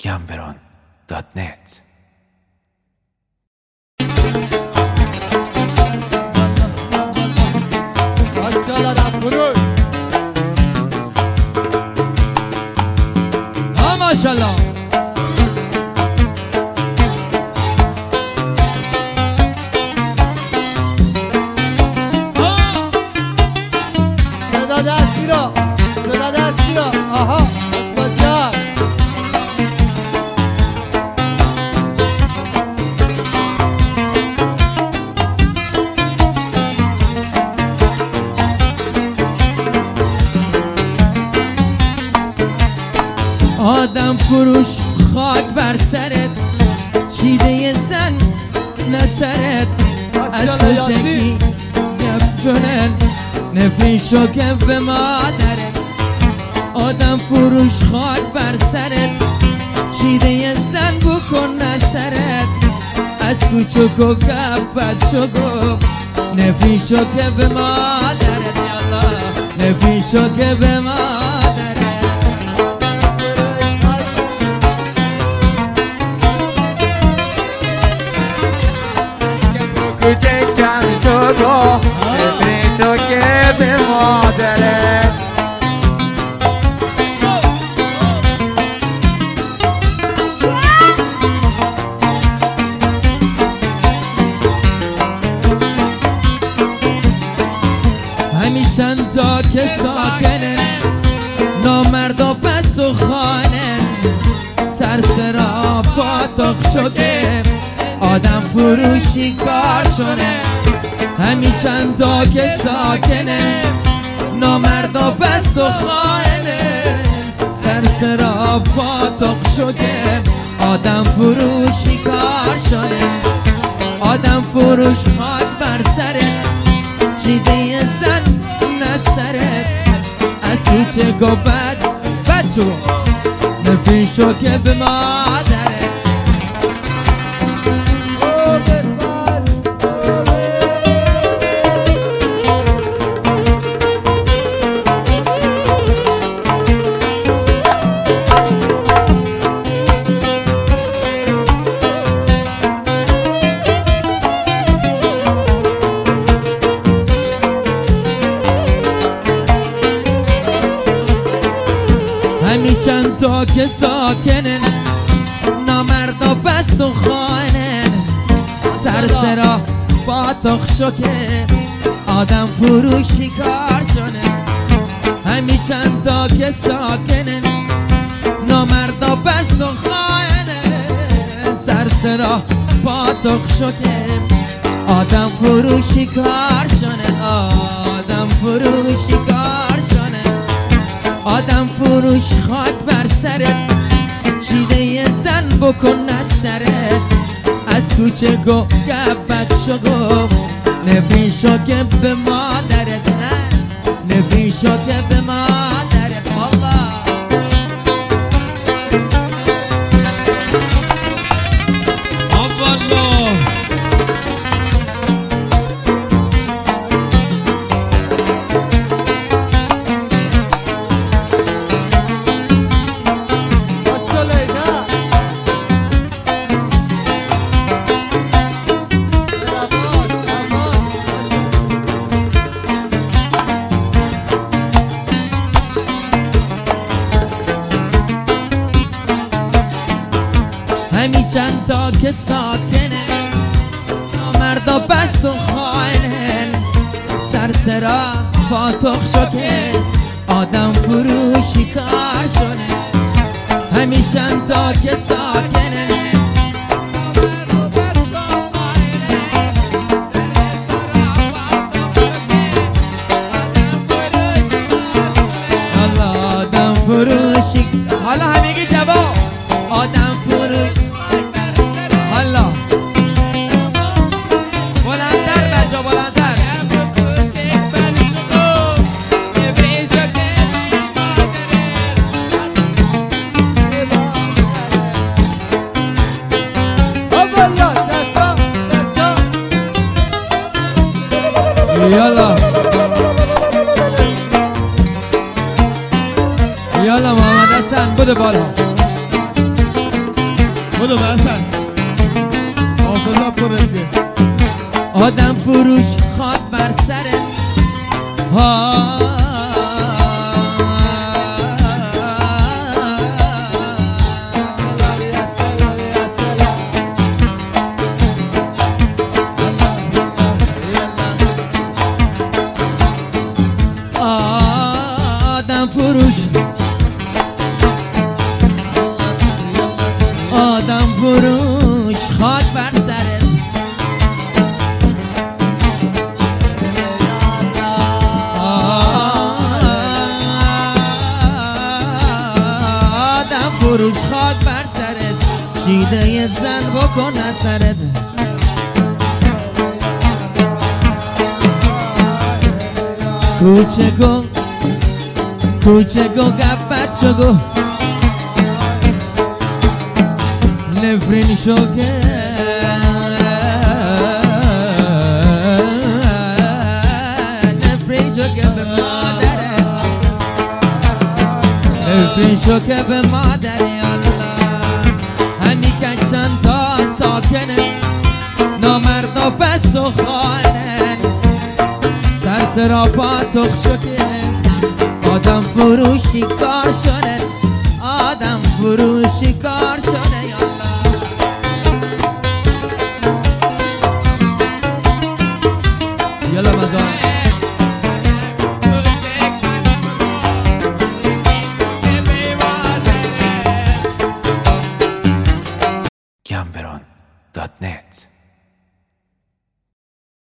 gambron.net. ماشاءالله آدم فروش خاک بر سرت، چیده زن نسرت، از کوچکی گفتونن نفین شکم به مادرت. آدم فروش خاک بر سرت، چیده زن بکن نسرت، از کوچکو گفت شکم نفین شکم به مادرت. یالا نفین شکم به مادرت. کوچکم شکو نفین شکم به مادرت. همیشن تا که ساکنن نامرد و پس و خانن، سرسرا پاتاق شده آدم فروشی کار شونه. همیشن تا که ساکنن نامرد و پس و خانن، سرسرا پاتاق شده آدم فروشی کار شونه. آدم فروش خاک بر سرت، چیده زن نسرت، از کوچه گو بچو نفین شو که به مادرت. همیچند تا که ساکنن نامرد و بست و خانن، سرسرا پاتاق شکه آدم فروشی کار شونه. همیچند تا که ساکنن نامرد و بست و خانن، سرسرا پاتاق شکه آدم فروشی کار شونه. آدم فروشی کار شونه. آدم فروش خاک بر سرت، چیده زن بکن نسرت، از کوچه گو گفت شگو نفین شو که به مادرت. نه نفین شو که به مادرت. والله والله همیچند تا که ساکنه نامرد و بست و خانن، سرسرا پاتاق شکه آدم فروشی کار شونه. همیچند تا که ساکنه آدم فروشی. حالا همگی جواب آدم فروش. حالا بلندتر بجا بلندتر. یالا یالا محمد حسن بده بالا. بدو به حسن حافظت کنه دیگه آدم فروش خاک بر سرت آدم فروش خاک بر سرت آدم فروش خاک بر سرت شیده ی زن بکن اثرت کوچگو گفت شگو نفرین شوکه نفرین شوکه به مادره نفرین شوکه به مادره الله همی کچن تا ساکنه نامرد و پست و خانه سرسرافا تخ شکه آدم فروشی کار شده آدم فروشی کار